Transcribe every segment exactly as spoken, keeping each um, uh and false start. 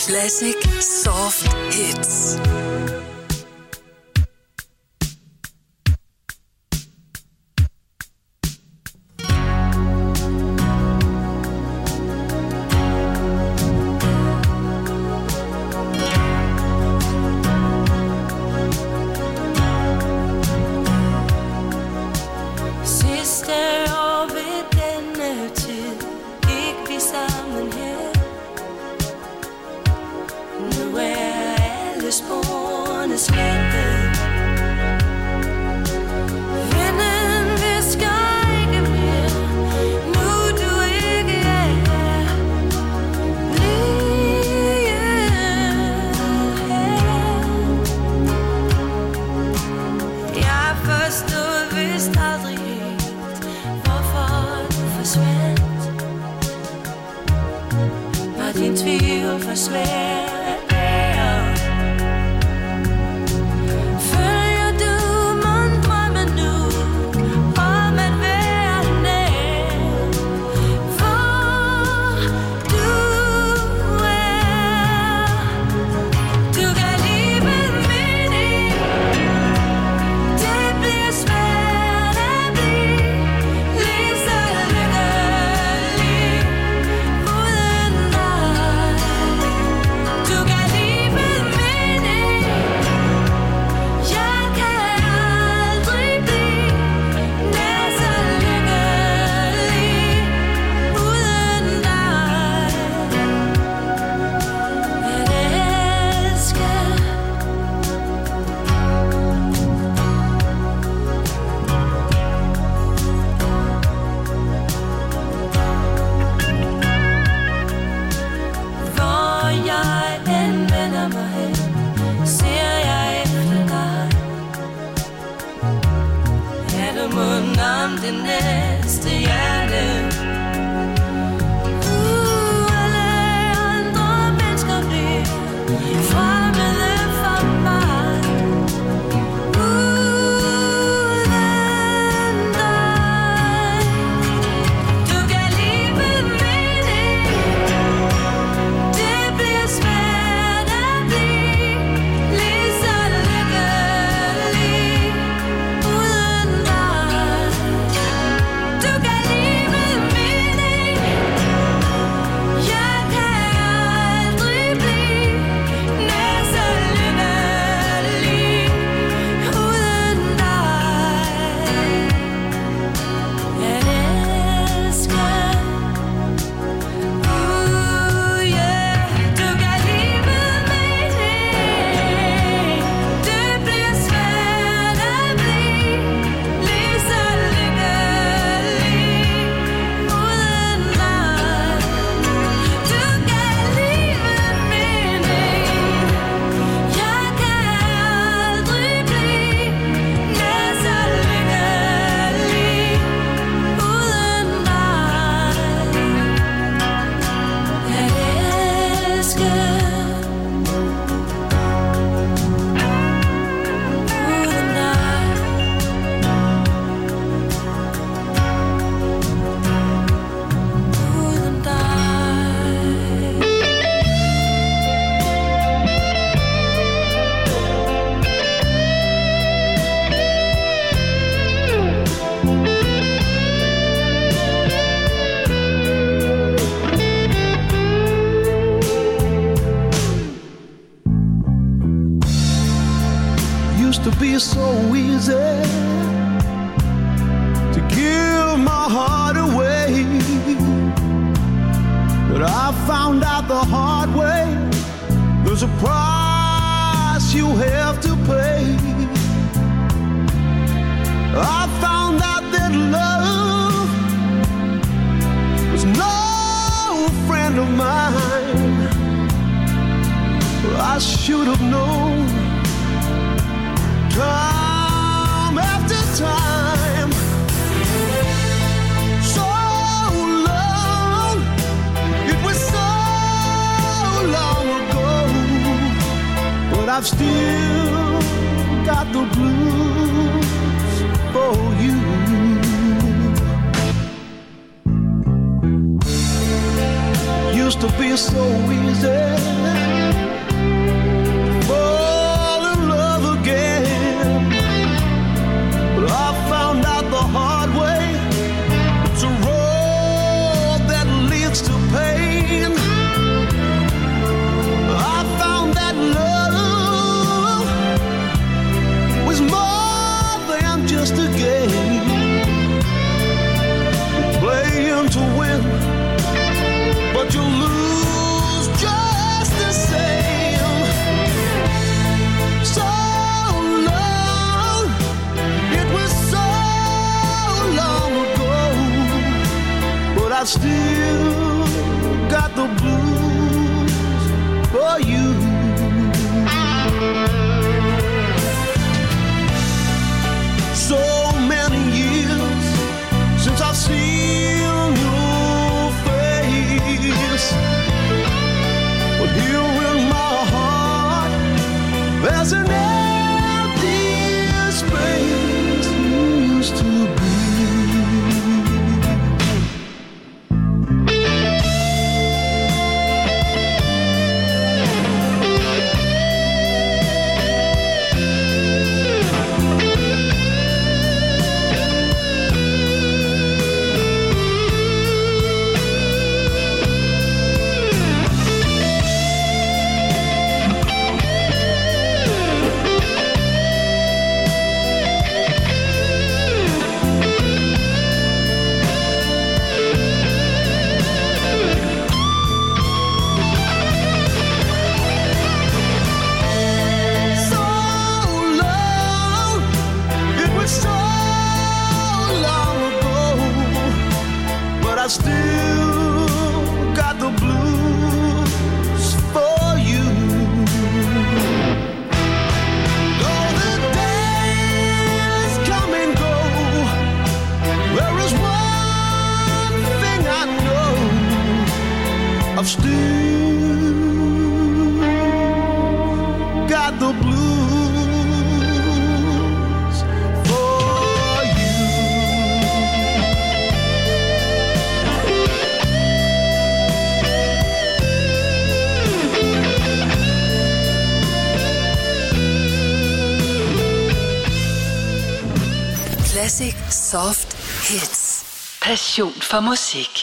Classic Soft Hits. I've still got the blues for you. Used to be so easy I've still got the blues for you. So many years since I've seen your face, but here in my heart there's an empty space used to be. I still got the blues for you. Though the days come and go, there is one thing I know: I've still got the blues. Classic Soft Hits. Passion for musik.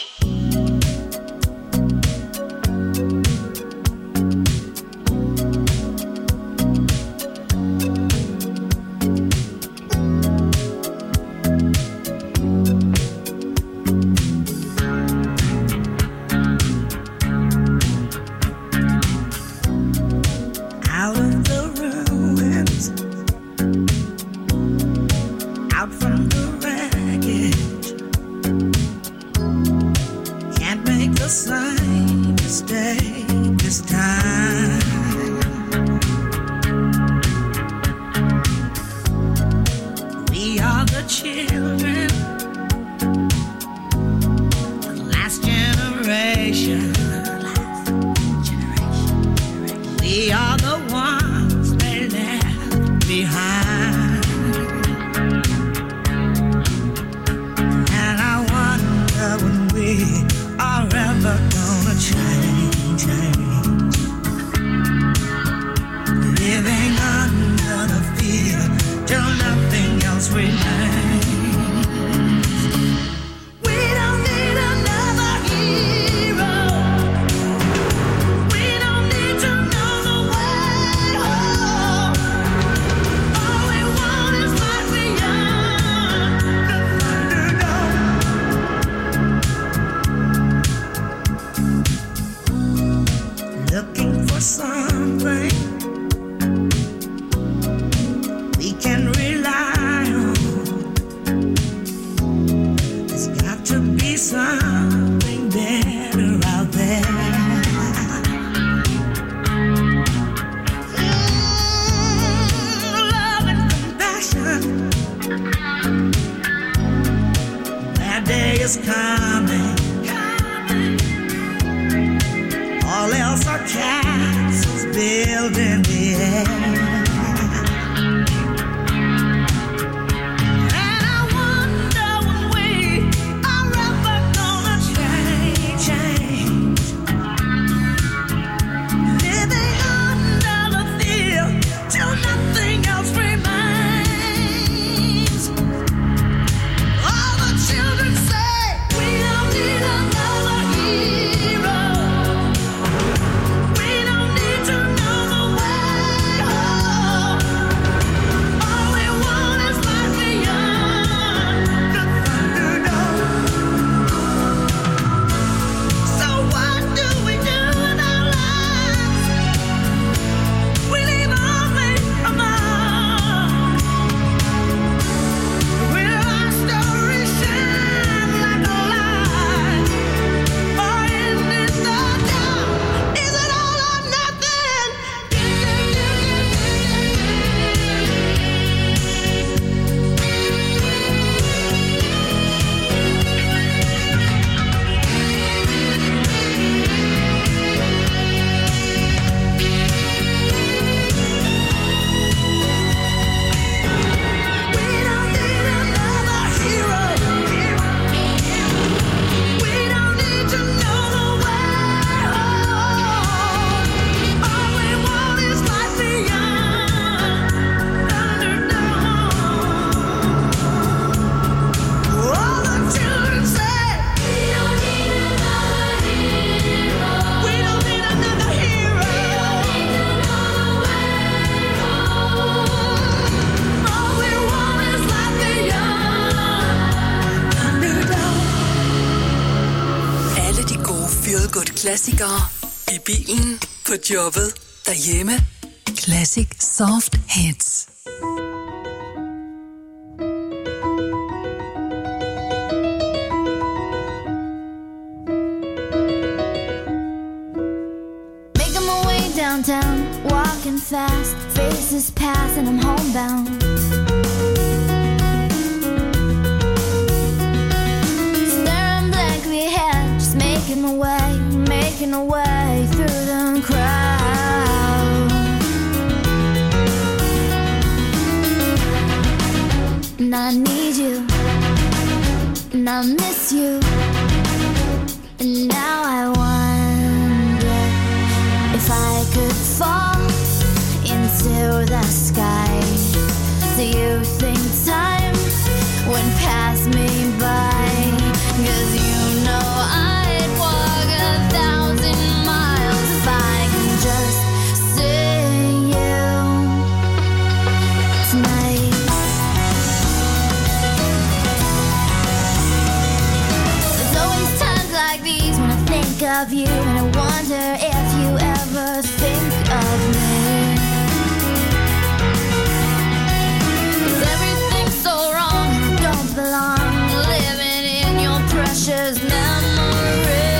We don't need to know the way home. Feel-good klassikere i bilen, på jobbet, derhjemme. Classic Soft Hits. Making my way downtown, walking fast, faces pass and I'm homebound. Staring blankly ahead, just making my way, making my way through the crowd. And I need you, and I miss you, and now I wonder if I could fall into the sky. Do you think time would pass me by? 'Cause you know I'd walk a thousand miles if I can just see you tonight. There's always times like these when I think of you, and I wonder if you ever think of me. 'Cause everything's so wrong, I don't belong living in your precious memory.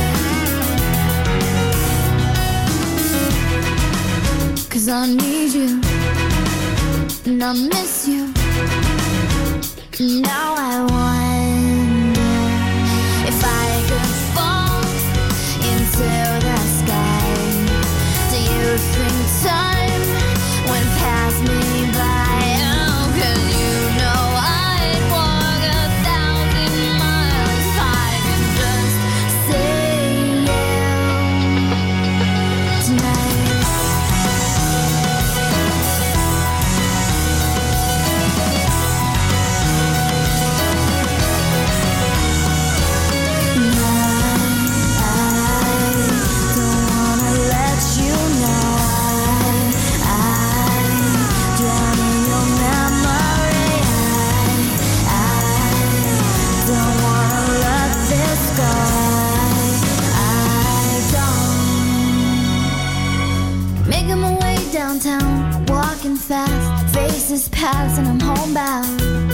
'Cause I need you, and I miss you, now I wonder if I could fall into the sky. Do you think time would pass me by? Oh, 'cause you know I'd walk a thousand miles if I could just see you tonight. Making my way downtown, walking fast, faces pass and I'm homebound.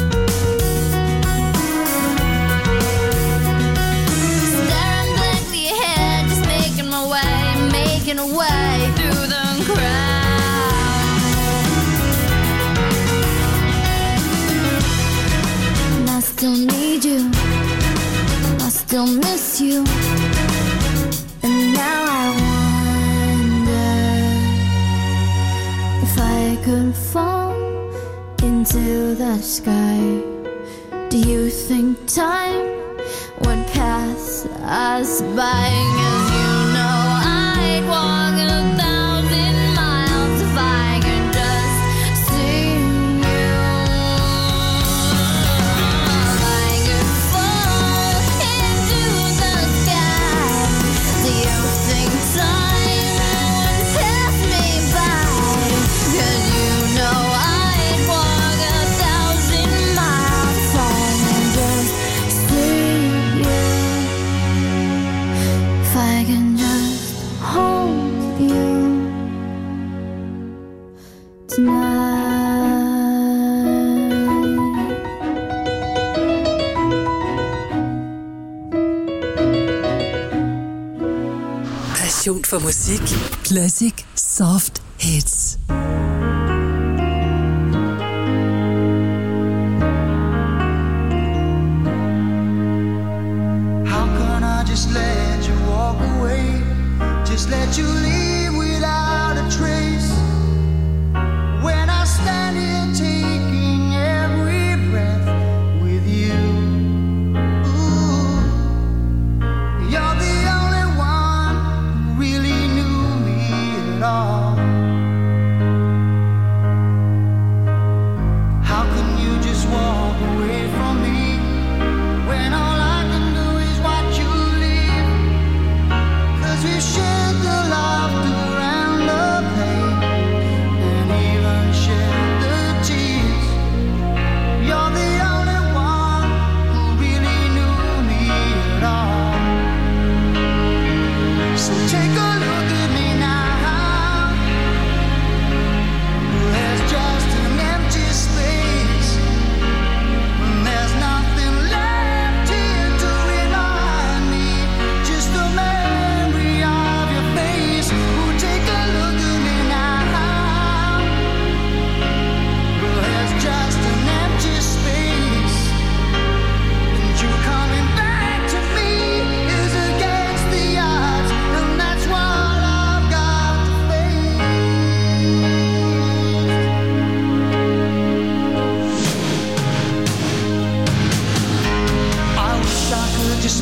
Staring blankly ahead, just making my way, making a way through the crowd. And I still need you, I still miss you, and now I wonder if I could fall into the sky. Do you think time would pass us by? 'Cause you know I'd walk a thousand miles if I could just see you. If I could fall into the sky, do you think time would pass me by? 'Cause you know I'd walk a thousand miles if I can just see you. If I can just hold you tonight. Passion for musik. Classic Soft Hits. How can I just let you walk away? Just let you leave without a trace. When I stand here taking every breath with you. Ooh, you're the only one who really knew me at all. How can you just walk away from me when all I can do is watch you leave? 'Cause we've shared the laughter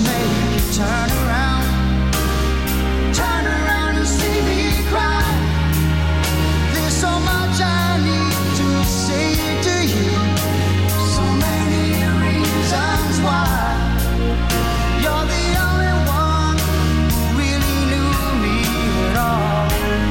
make you turn around, turn around and see me cry. There's so much I need to say to you, so many reasons why. You're the only one who really knew me at all.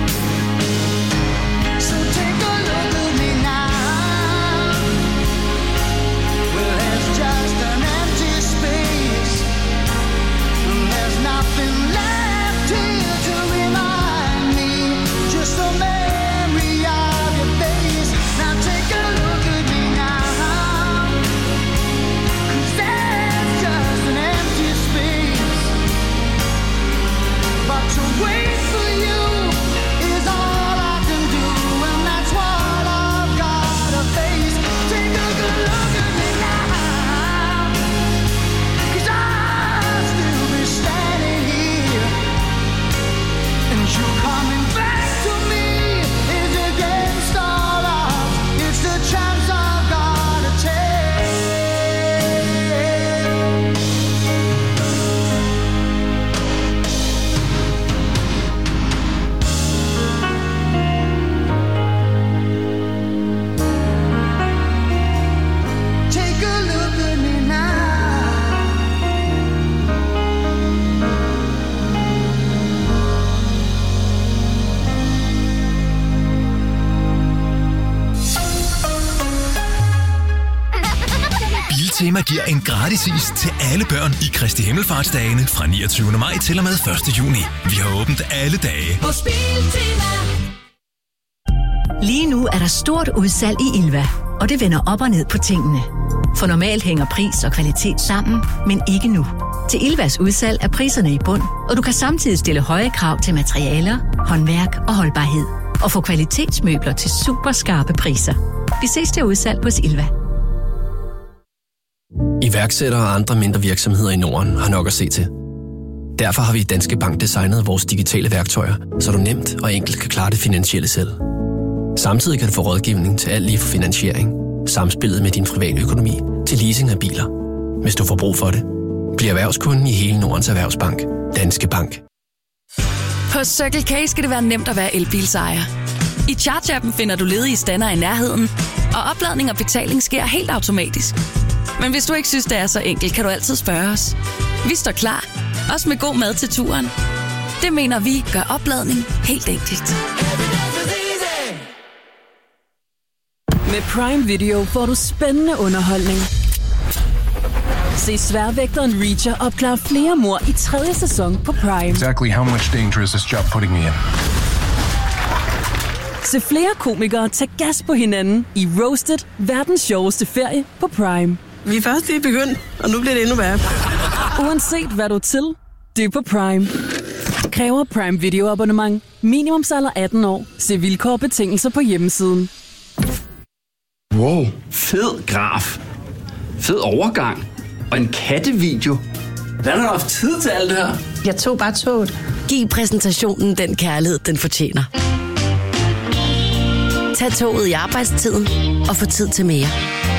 So take a look at me now. Well, there's just an empty space, and there's nothing left here to remind me, just a memory of your face. Now take a look at me now, 'cause there's just an empty space. But to wait for you is all I can do, and that's what I've gotta face. Take a good look at me now, 'cause I'll still be standing here, and you coming back to me is against all odds. It's the chance I've gotta take. Take a look at me now. Biltema giver en gratis is til alle børn i Kristi Himmelfartsdagene fra niogtyvende maj til og med første juni. Vi har åbent alle dage. Hos Biltema. Lige nu er der stort udsalg i Ilva, og det vender op og ned på tingene. For normalt hænger pris og kvalitet sammen, men ikke nu. Til Ilvas udsalg er priserne i bund, og du kan samtidig stille høje krav til materialer, håndværk og holdbarhed. Og få kvalitetsmøbler til super skarpe priser. Vi ses til udsalg hos Ilva. Iværksættere og andre mindre virksomheder i Norden har nok at se til. Derfor har vi i Danske Bank designet vores digitale værktøjer, så du nemt og enkelt kan klare det finansielle selv. Samtidig kan du få rådgivning til alt lige fra finansiering, samspillet med din private økonomi til leasing af biler. Hvis du får brug for det, bliv erhvervskunden i hele Nordens Erhvervsbank. Danske Bank. På Circle K skal det være nemt at være elbilsejer. I Charge-appen finder du ledige stander i nærheden, og opladning og betaling sker helt automatisk. Men hvis du ikke synes, det er så enkelt, kan du altid spørge os. Vi står klar, også med god mad til turen. Det mener vi gør opladning helt enkelt. Med Prime Video får du spændende underholdning. Se sværvægteren Reacher opklare flere mord i tredje sæson på Prime. Exactly how much danger is this job putting me in? Se flere komikere tage gas på hinanden i Roasted, verdens sjoveste ferie på Prime. Vi er først lige begyndt, og nu bliver det endnu værre. Uanset hvad du er til, det er på Prime. Kræver Prime Video abonnement. Minimumsalder atten år. Se vilkår og betingelser på hjemmesiden. Wow, fed graf. Fed overgang. Og en kattevideo. Hvordan har du haft tid til alt det her? Jeg tog bare toget. Giv præsentationen den kærlighed, den fortjener. Tag toget i arbejdstiden og få tid til mere.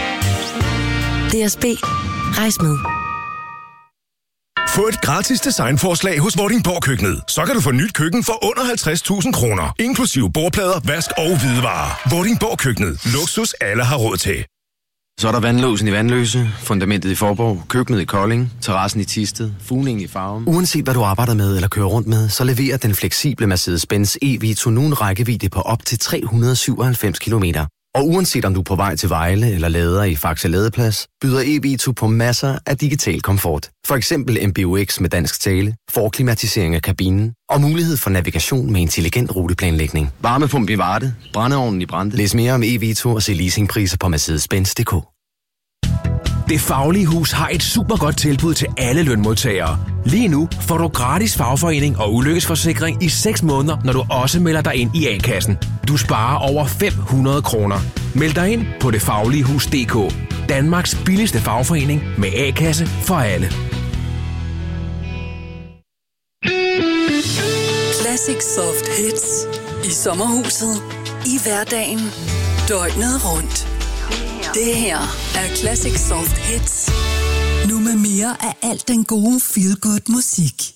D S B. Rejs med. Få et gratis designforslag hos Vordingborg Køkkenet. Så kan du få nyt køkken for under halvtreds tusind kroner. Inklusive bordplader, vask og hvidevarer. Vordingborg Køkkenet. Luksus alle har råd til. Så er der vandlåsen i Vandløse, fundamentet i Forborg, køkkenet i Kolding, terrassen i Thisted, fugningen i Farum. Uanset hvad du arbejder med eller kører rundt med, så leverer den fleksible Mercedes-Benz E-Vito nu en rækkevidde på op til tre hundrede og syvoghalvfems kilometer. Og uanset om du er på vej til Vejle eller lader i Faxe Ladeplads, byder E-Vito på masser af digital komfort. For eksempel M B U X med dansk tale, forklimatisering af kabinen og mulighed for navigation med intelligent ruteplanlægning. Varmepumpe i Varde, brændeovnen i Brande. Læs mere om E-Vito og se leasingpriser på Mercedes Benz punktum d k. Det Faglige Hus har et super godt tilbud til alle lønmodtagere. Lige nu får du gratis fagforening og ulykkesforsikring i seks måneder, når du også melder dig ind i A-kassen. Du sparer over fem hundrede kroner. Meld dig ind på det faglige hus punktum d k. Danmarks billigste fagforening med A-kasse for alle. Classic Soft Hits. I sommerhuset. I hverdagen. Døgnet rundt. Det her er Classic Soft Hits. Nu nu med mere af alt den gode feel-good musik.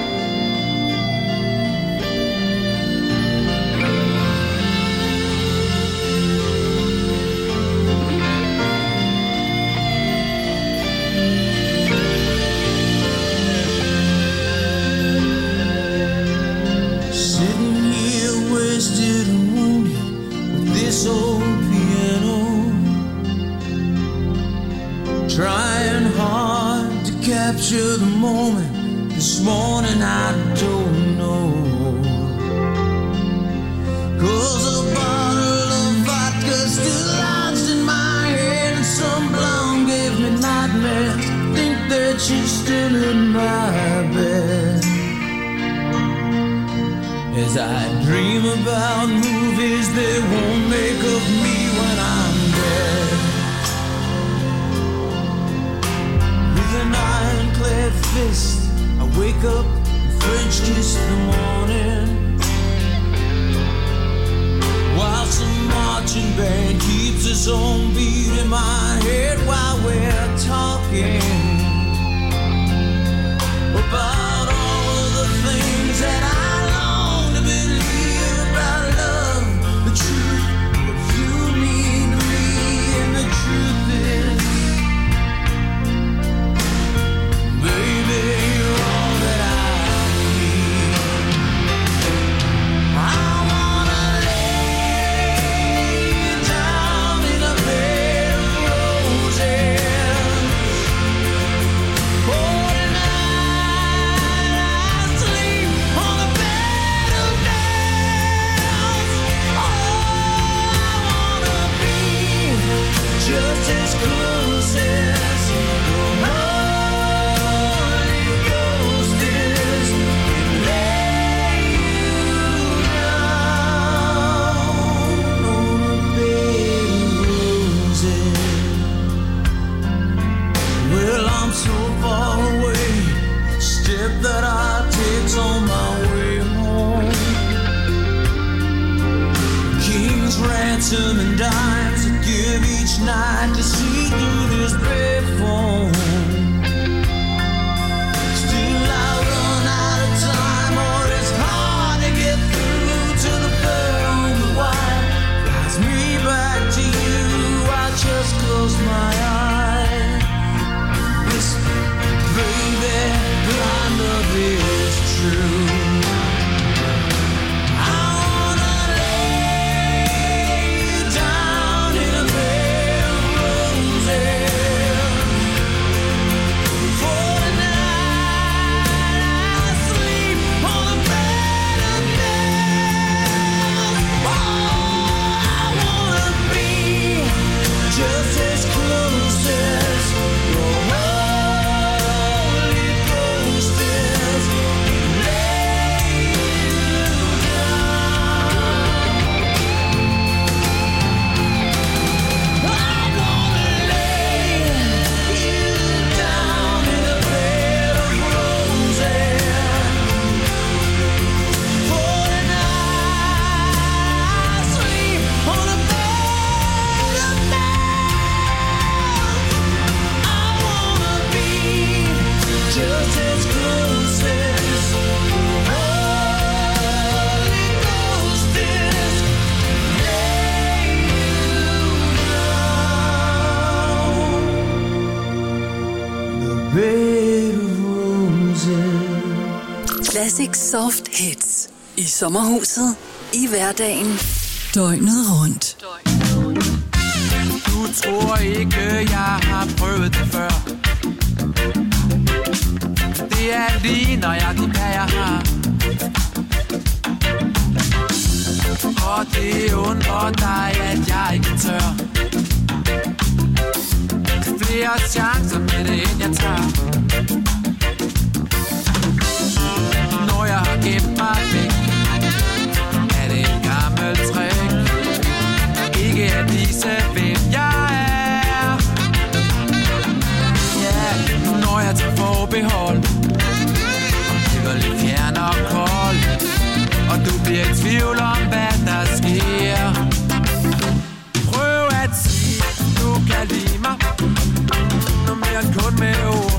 Trying hard to capture the moment. This morning I don't know. Cause a bottle of vodka still lodged in my head, and some blonde gave me nightmares. Think that she's still in my bed. As I dream about movies they won't make of me when I'm dead. An ironclad fist, I wake up and French kiss the morning, while some marching band keeps its own beat in my head while we're talking about all of the things that I long to believe about love, the truth, what you mean to me, and the truth is, baby, you're all that I need. I wanna lay you down in a bed of roses. Oh, tonight I sleep on a bed of nails. Oh, I wanna be just as close as you're. So far away, step that I take's on my way home. King's ransom and dimes I give each night to see through this payphone. Still I run out of time, or it's hard to get through to the bird on the wire. Flies me back to you, I just close my eyes. Baby, my love is true. I wanna lay you down in a bed of roses. For tonight I sleep on a bed of nails. Oh, I wanna be just as close as your Classic Soft Hits. I sommerhuset, i hverdagen, døgnet rundt. Du tror ikke, jeg har prøvet det før. Det er lige nøjagtigt, hvad jeg har. Og det undrer dig, at jeg ikke tør. Flere chancer med det, end jeg tager. Når jeg har gemt mig væk, er det et gammelt trick. Ikke at vise, hvem jeg er. Ja, når jeg tager forbehold, og bliver lidt fjern og kold, og du bliver i tvivl om, hvad der sker. Prøv at sige, du kan lide mig, noget mere end kun med ord.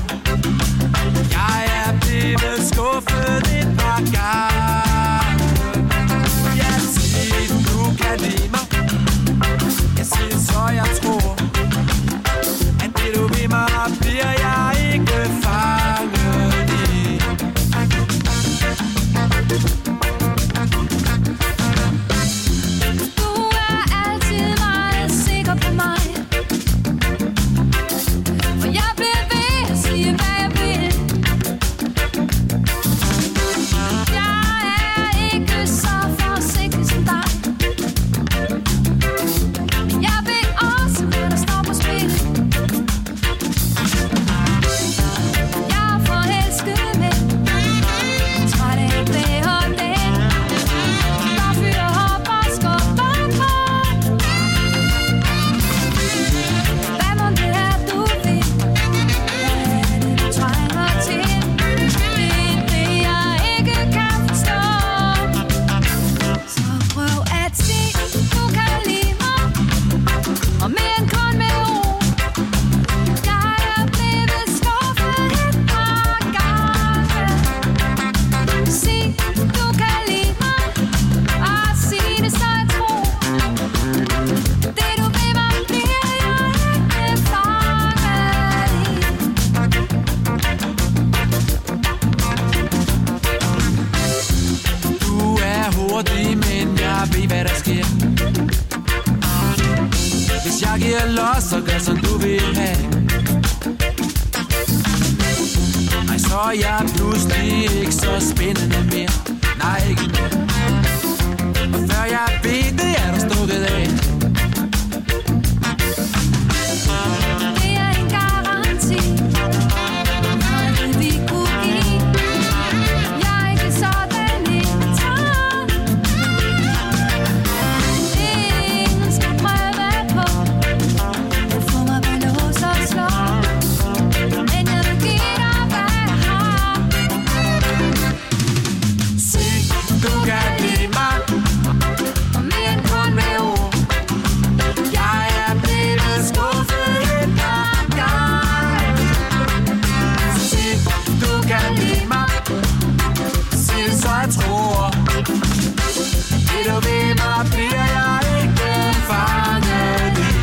los og gør som du vil have. Nej, så er jeg pludselig ikke så spændende mere. Nej, ikke mere. Og før jeg ved det, er du stukket af. Det er en garanti. Noget vi kunne give. Jeg er ikke sådan en træt. Ingen skal prøve på at få mig ved lås og slå. Men jeg vil give dig, hvad jeg har. Se, du kan lide mig. Og mere end kun med ord. Jeg er blevet skuffet en gang, gang. Se, du kan lide mig. Se det, så jeg tror. Det du ved mig, bliver jeg ikke fanget i.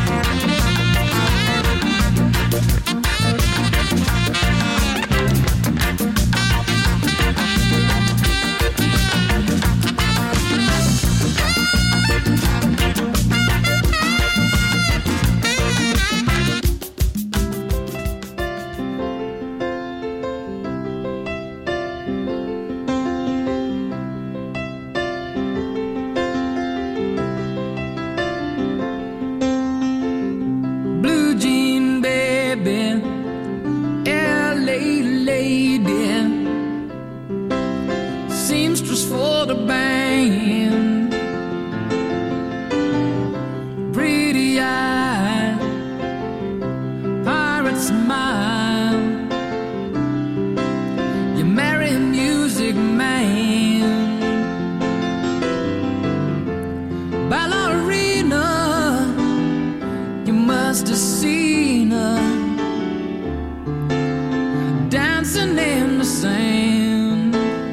Blue jean baby, L A lady, seamstress for the band, pretty eye, pirate smile, you marry a music man, ballerina. You must have seen her dancing in the sand.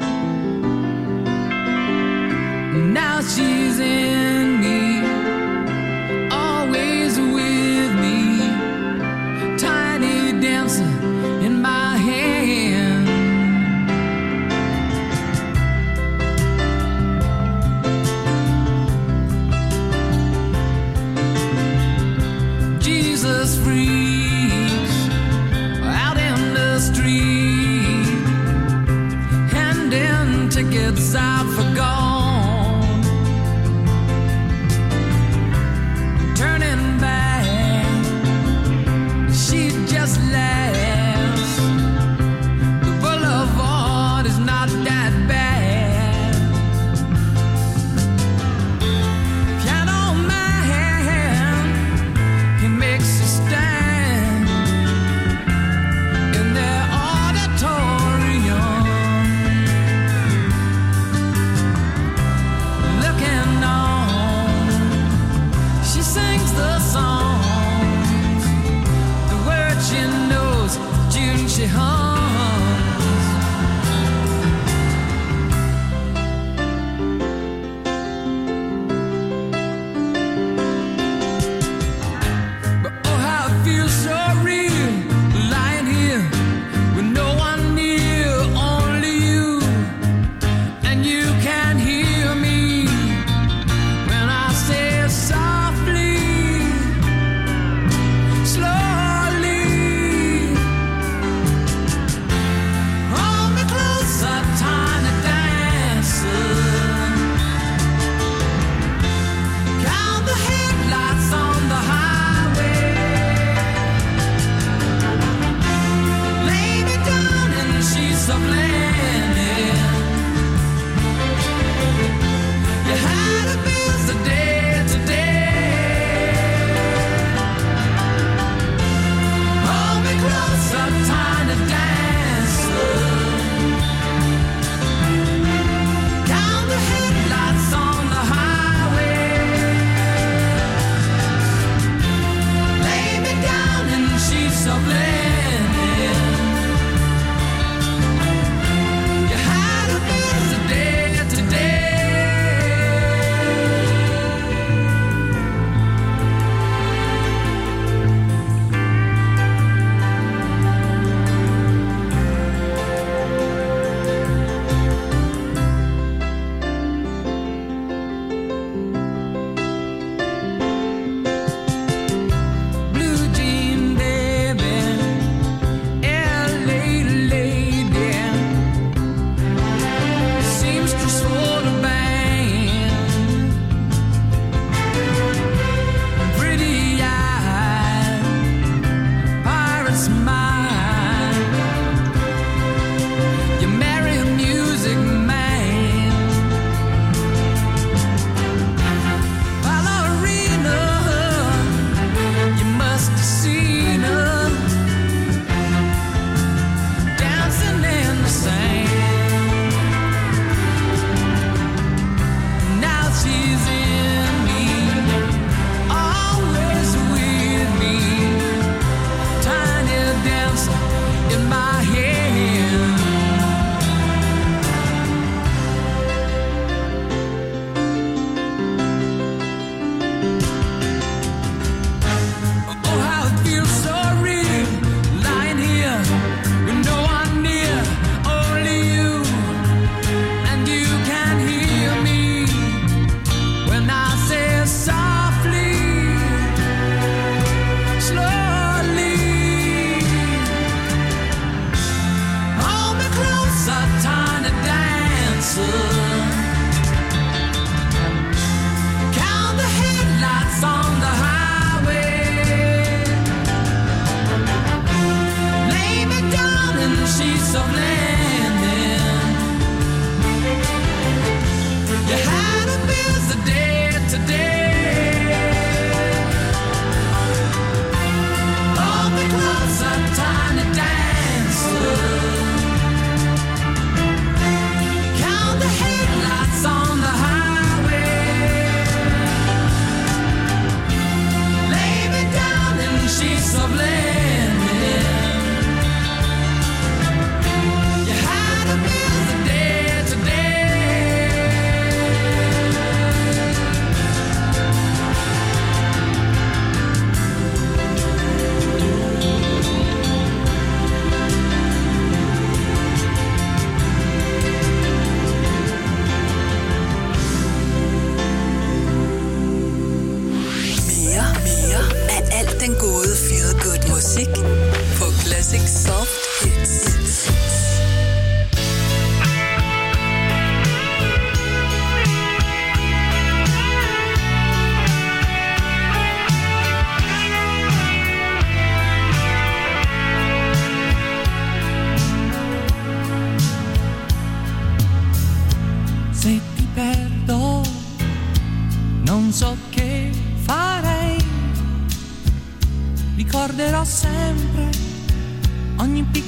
Now she's in me, always with me, tiny dancer in my hand. Jesus freaks out in the street, handing tickets out for gone, turning back, she just laughs. The boulevard is not that bad. Piano man, he makes a stand in their auditorium.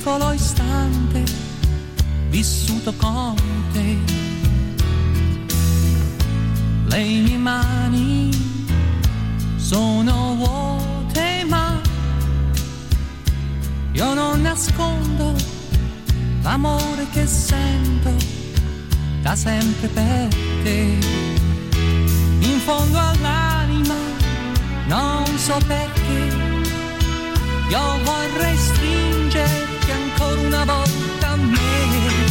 solo istante vissuto con te. Le mie mani sono vuote ma io non nascondo l'amore che sento da sempre per te. In fondo all'anima non so perché io vorrei stringerti ancora una volta a me.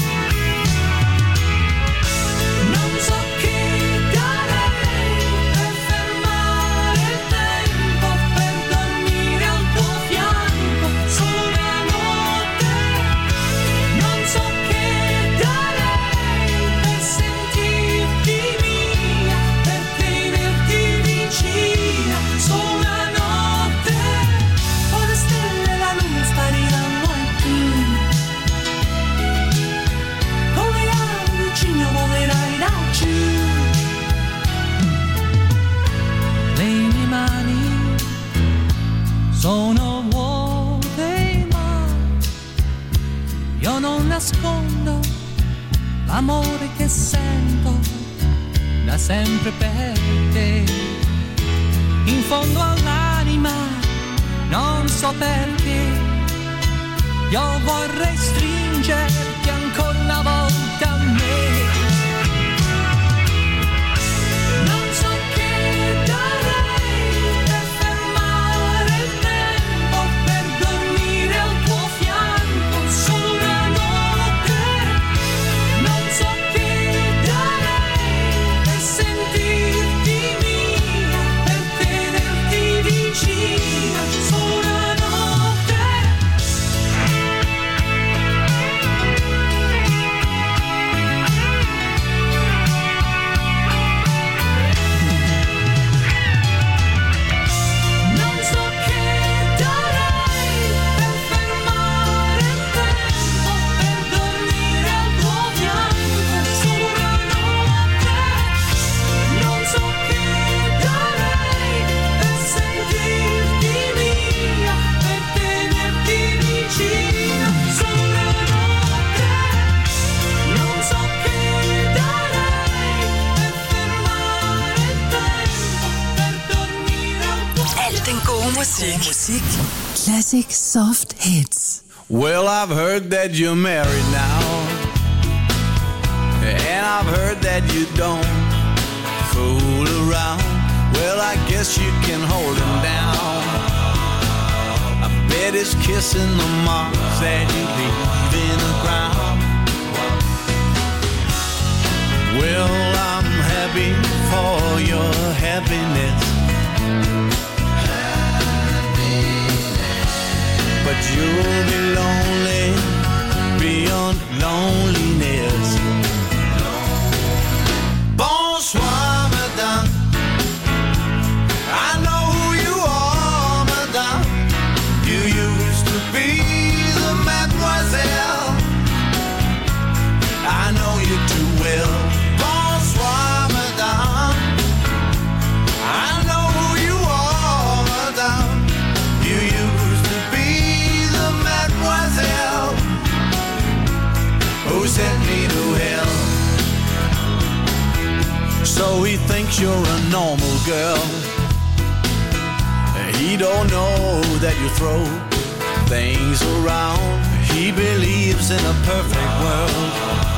Non so che darei per fermare il tempo, per dormire al tuo fianco solo una notte. Non so che darei per sentirti mia, per tenerti vicina solo una notte. Poi le stelle e la luna spariranno ai primi. Con le ali vicino volerai da giù. Le mie mani sono vuote ma io non nascondo l'amore che sento da sempre per te. In fondo all'anima non so perché io vorrei stringerti ancora una volta a me. Non so che darei per fermare il tempo, per dormire al tuo fianco solo una notte. Non so che darei per sentirti mia, per tenerti vicina solo una notte. Non so che darei per fermare il tempo, per dormire al tuo fianco solo una notte. Non so che darei per sentirti mia, per tenerti vicina solo una notte. Non so che darei per fermare il tempo, per dormire al tuo Al den gode musik. Musik. Classic Soft Hits. Well, I've heard that you're married now, and I've heard that you don't fool around. Well, I guess you can hold him down. I bet it's kissing the marks that you leave in the ground. Well, I'm happy for your happiness, but you'll be lonely beyond loneliness. Bonsoir, madame. I know who you are, madame. You used to be the mademoiselle. I know you too well. Bonsoir, madame. I know who you are, madame. You used to be the mademoiselle who sent me to hell. So he thinks you're a normal girl. He don't know that you throw things around. He believes in a perfect world.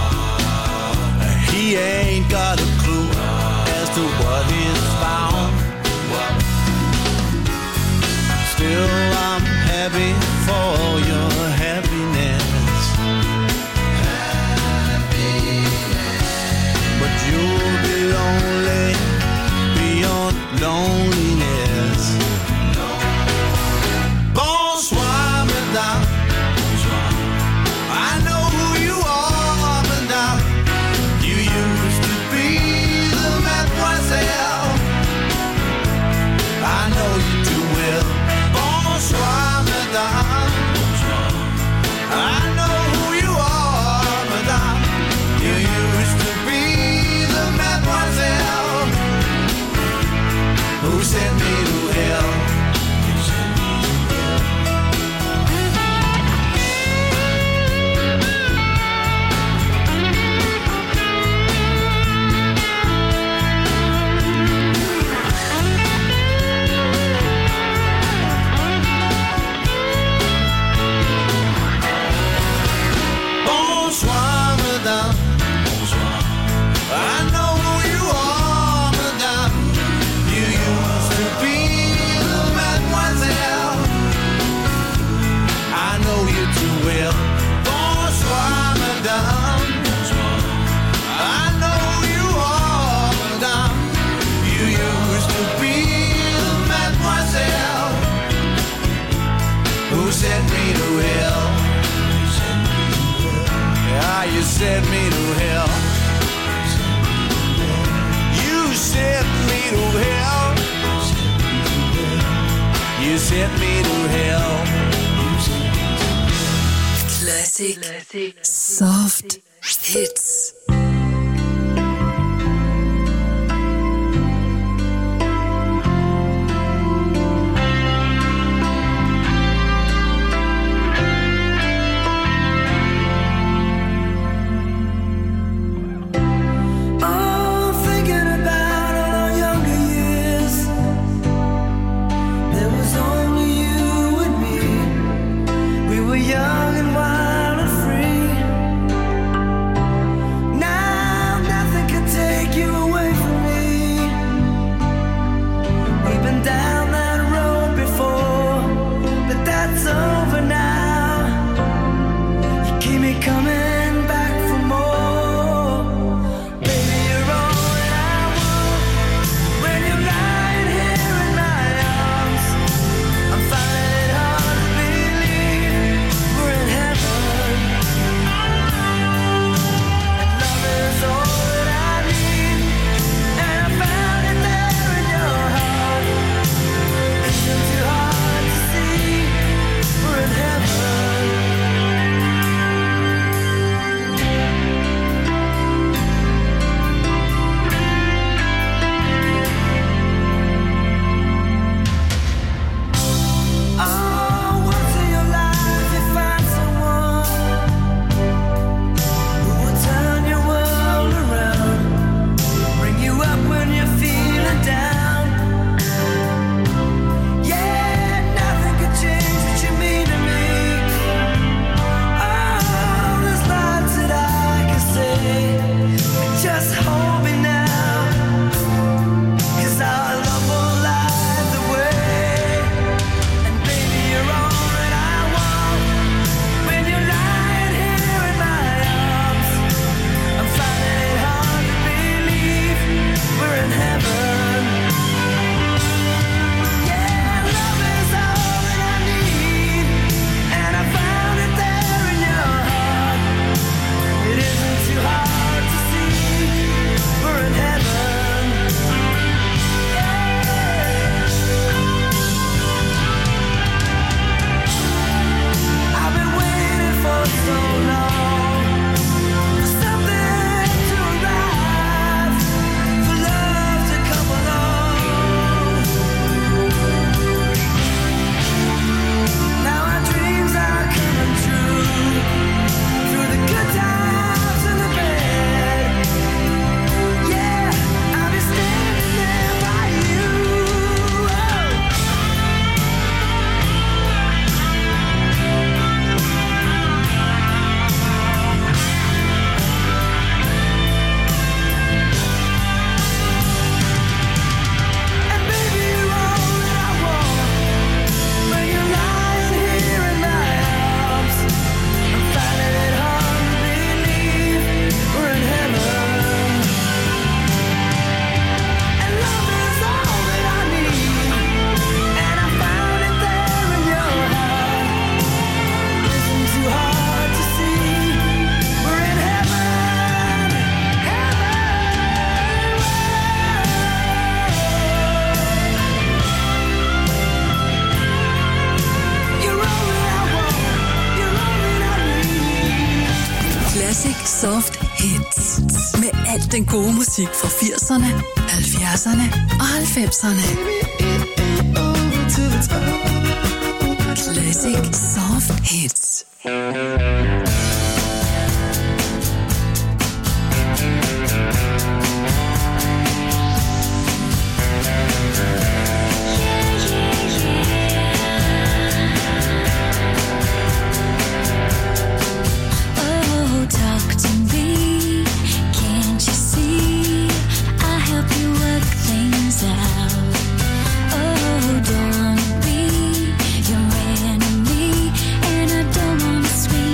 He ain't got a clue as to what is found. Still, I'm happy for your happiness. But you'll be lonely beyond loneliness. Bonsoir, madame. I know who you are, you sent me to hell. You sent me to hell. You sent me to hell. Classic. Soft hits. Young and wild and free. Soft hits. Med al den gode musik fra firserne, halvfjerdserne og halvfemserne. Classic Soft Hits. Sweet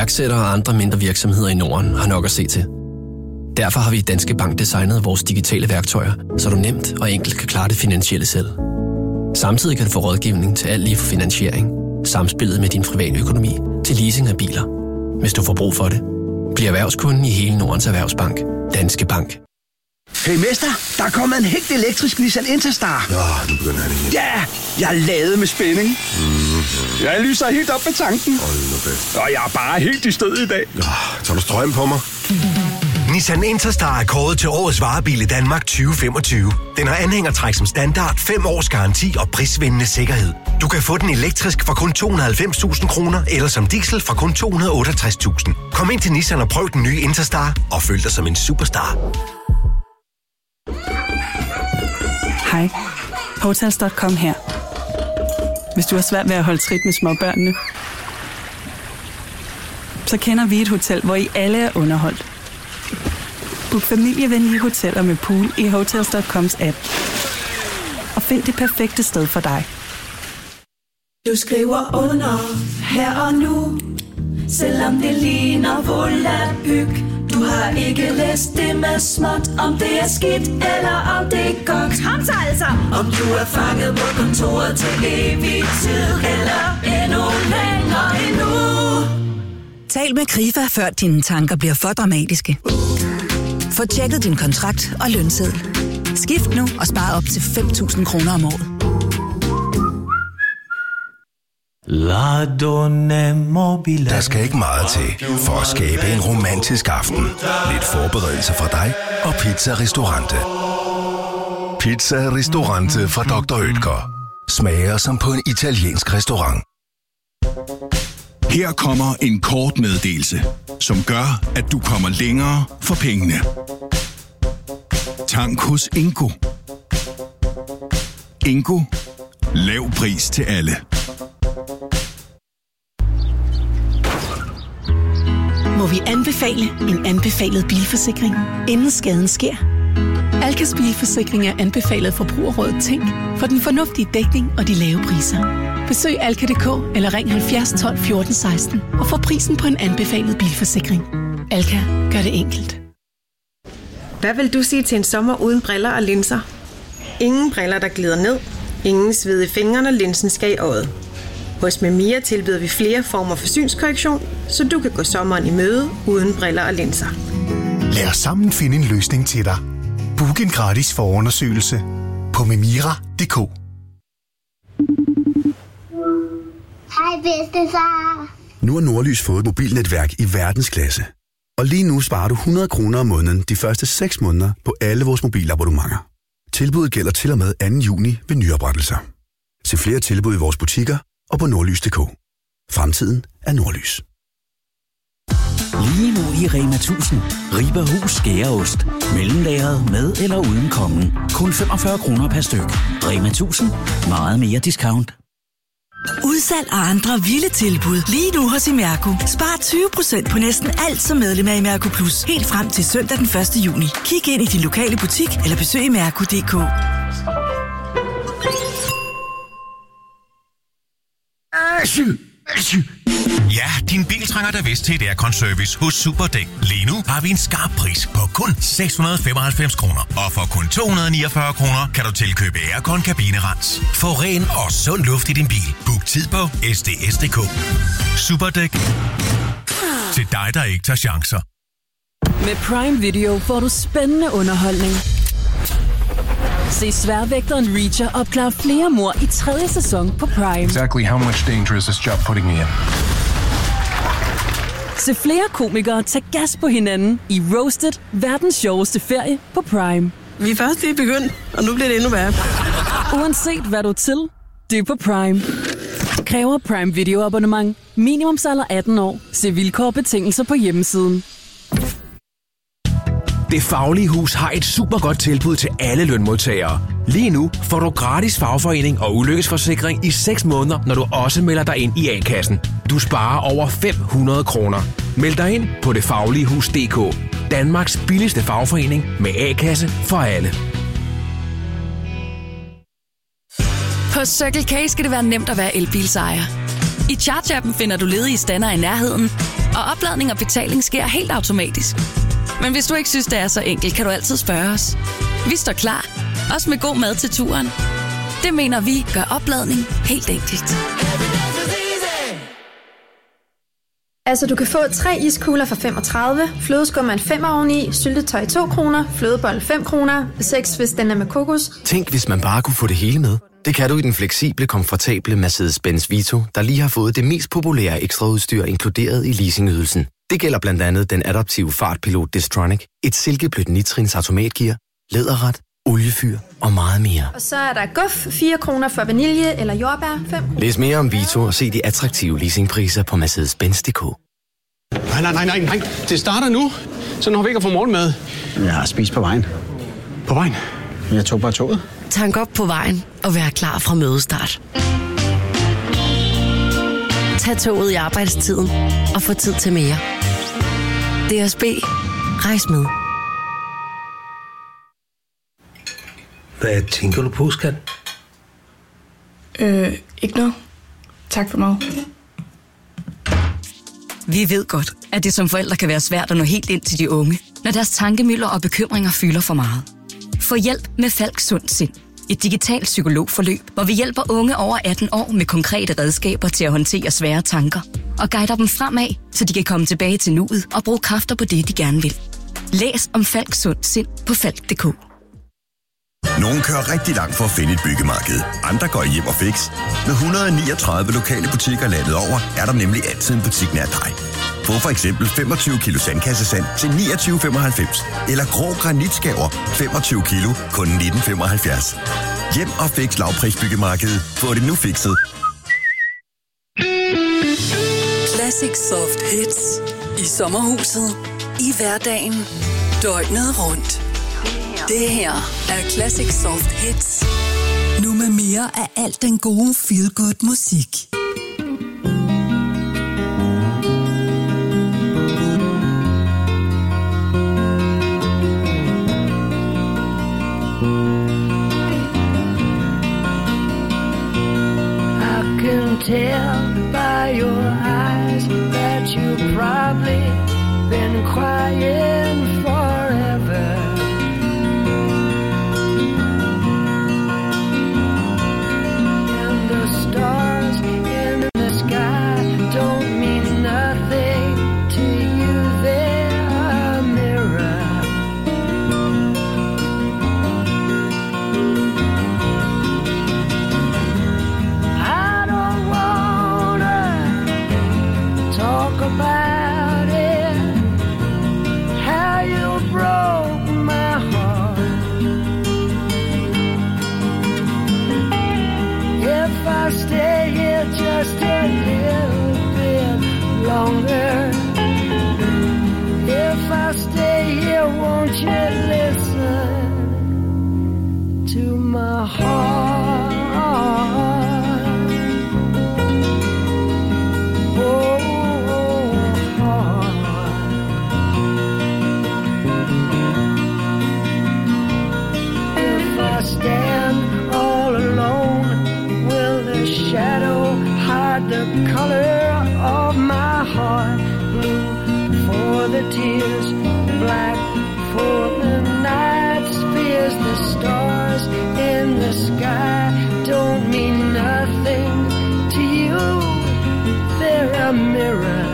Iværksættere og andre mindre virksomheder i Norden har nok at se til. Derfor har vi i Danske Bank designet vores digitale værktøjer, så du nemt og enkelt kan klare det finansielle selv. Samtidig kan du få rådgivning til alt lige fra finansiering, samspillet med din private økonomi til leasing af biler. Hvis du får brug for det, bliv erhvervskunden i hele Nordens Erhvervsbank. Danske Bank. Hey mester, der er kommet en helt elektrisk Nissan Interstar. Nå, nu begynder han igen. Ja, jeg er ladet med spænding. Mm-hmm. Jeg lyser helt op med tanken. Hold nu fast. Og jeg er bare helt i stød i dag. Ja, tager du strøm på mig? Nissan Interstar er kåret til årets varebil i Danmark tyve femogtyve. Den har anhængertræk som standard, fem års garanti og prisvindende sikkerhed. Du kan få den elektrisk for kun to hundrede og halvfems tusind kroner, eller som diesel for kun to hundrede og otteogtres tusind. Kom ind til Nissan og prøv den nye Interstar og føl dig som en superstar. Hej, Hotels punktum com her. Hvis du har svært ved at holde trit med småbørnene, så kender vi et hotel, hvor I alle er underholdt. Book familievenlige hoteller med pool i Hotels punktum coms app. Og find det perfekte sted for dig. Du skriver under her og nu, selvom det ligner volapyk. Du har ikke læst det med småt, om det er skidt eller om det er godt. Kom så altså! Om du er fanget på kontoret til evig tid, eller endnu længere endnu. Tal med Krifa, før dine tanker bliver for dramatiske. Få tjekket din kontrakt og lønseddel. Skift nu og spar op til fem tusind kroner om året. Der skal ikke meget til for at skabe en romantisk aften. Lidt forberedelse fra dig og Pizza Ristorante. Pizza Ristorante fra doktor Oetker. Smager som på en italiensk restaurant. Her kommer en kort meddelelse, som gør, at du kommer længere for pengene. Tank hos Ingo. Ingo. Lav pris til alle. Må vi anbefale en anbefalet bilforsikring, inden skaden sker? Alkas bilforsikring er anbefalet forbrugerrådet Tænk for den fornuftige dækning og de lave priser. Besøg alka punktum d k eller ring halvfjerds tolv fjorten seksten og få prisen på en anbefalet bilforsikring. Alka gør det enkelt. Hvad vil du sige til en sommer uden briller og linser? Ingen briller, der glider ned. Ingen sved i fingrene, og linsen skal i øjet. Hos Memia tilbyder vi flere former for synskorrektion, så du kan gå sommeren i møde uden briller og linser. Lad os sammen finde en løsning til dig. Book en gratis forundersøgelse på memira punktum d k. Hej bedstefar. Nu har Nordlys fået et mobilnetværk i verdensklasse. Og lige nu sparer du hundrede kroner om måneden de første seks måneder på alle vores mobilabonnementer. Tilbuddet gælder til og med anden juni ved nyoprettelser. Se flere tilbud i vores butikker og på nordlys punktum d k. Fremtiden er Nordlys. Lige nu i Rema tusind. Ribe Hus skæreost. Mellemlagret med eller uden kongen. Kun femogfyrre kroner per styk. Rema tusind. Meget mere discount. Udsalg og andre vilde tilbud lige nu hos Imerco. Spar tyve procent på næsten alt som medlem af Imerco Plus. Helt frem til søndag den første juni. Kig ind i din lokale butik eller besøg imerco punktum d k. Ja, din bil trænger da vist til et aircon-service hos Superdæk. Lige nu har vi en skarp pris på kun seks hundrede og femoghalvfems kroner. Og for kun to hundrede og niogfyrre kroner kan du tilkøbe aircon kabinerens. Få ren og sund luft i din bil. Book tid på s d s punktum d k. Superdæk. Til dig, der ikke tager chancer. Med Prime Video får du spændende underholdning. Se Sværvægteren Reacher opklare flere mord i tredje sæson på Prime. Exactly how much danger is this job putting me in? Se flere komikere tage gas på hinanden i Roasted, verdens sjoveste ferie på Prime. Vi er først lige begyndt, og nu bliver det endnu værre. Uanset hvad du er til, det er på Prime. Kræver Prime Video abonnement. Minimumsalder atten år. Se vilkår og betingelser på hjemmesiden. Det Faglige Hus har et super godt tilbud til alle lønmodtagere. Lige nu får du gratis fagforening og ulykkesforsikring i seks måneder, når du også melder dig ind i A-kassen. Du sparer over fem hundrede kroner. Meld dig ind på det faglige hus punktum d k. Danmarks billigste fagforening med A-kasse for alle. På Circle K skal det være nemt at være elbilsejer. I Charge-appen finder du ledige stander i nærheden, Og opladning og betaling sker helt automatisk. Men hvis du ikke synes, det er så enkelt, kan du altid spørge os. Vi står klar, også med god mad til turen. Det mener vi gør opladning helt enkelt. Altså, du kan få tre iskugler for femogtredive, flødeskum en femmer oveni, syltetøj to kroner, flødebold fem kroner, seks hvis den er med kokos. Tænk, hvis man bare kunne få det hele med. Det kan du i den fleksible, komfortable Mercedes-Benz Vito, der lige har fået det mest populære ekstraudstyr inkluderet i leasingydelsen. Det gælder blandt andet den adaptive fartpilot Distronic, et silkeblødt nitrins automatgear, læderret, oliefyr og meget mere. Og så er der guf, fire kroner for vanilje eller jordbær, fem. Læs mere om Vito og se de attraktive leasingpriser på Mercedes Benz punktum d k. Nej, nej, nej, nej, nej. Det starter nu. Så når vi ikke har fået morgenmad. Jeg har spist på vejen. På vejen? Jeg tog bare toget. Tank op på vejen og vær klar fra mødestart. Tag toget i arbejdstiden og få tid til mere. D S B. Rejs med. Hvad tænker du på, skat? Øh, ikke noget. Tak for meget. Vi ved godt, at det som forældre kan være svært at nå helt ind til de unge, når deres tankemylder og bekymringer fylder for meget. Få hjælp med Falk Sund Sind. Et digitalt psykologforløb, hvor vi hjælper unge over atten år med konkrete redskaber til at håndtere svære tanker og guider dem fremad, så de kan komme tilbage til nuet og bruge kræfter på det, de gerne vil. Læs om Falk Sund Sind på falk punktum d k. Nogle kører rigtig langt for at finde et byggemarked. Andre går hjem og fix. Med et hundrede og niogtredive lokale butikker landet over, er der nemlig altid en butik nær dig. Få for eksempel femogtyve kilo sandkassesand til niogtyve femoghalvfems. Eller grå granitskaver femogtyve kilo kun nitten femoghalvfjerds. Hjem og fix lavprisbyggemarkedet. Få det nu fikset. Classic Soft Hits. I sommerhuset. I hverdagen. Døgnet rundt. Det her er Classic Soft Hits. Nu med mere af alt den gode feel-good musik. I can tell by your eyes that you've probably been crying forever. Stars in the sky don't mean nothing to you. They're a mirror. I don't wanna talk about it, how you broke my heart. If I stay here just a little bit longer, if I stay here, won't you listen to my heart? Oh, heart. If I stand all alone, shadow hide the color of my heart. Blue for the tears, black for the night's fears. The stars in the sky don't mean nothing to you. They're a mirror.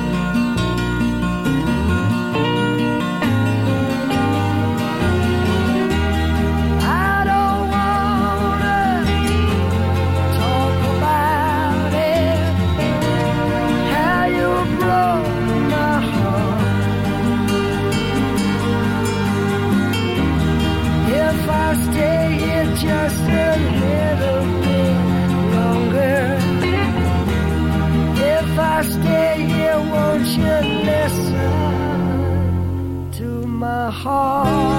Just a little bit longer. If I stay here, won't you listen to my heart?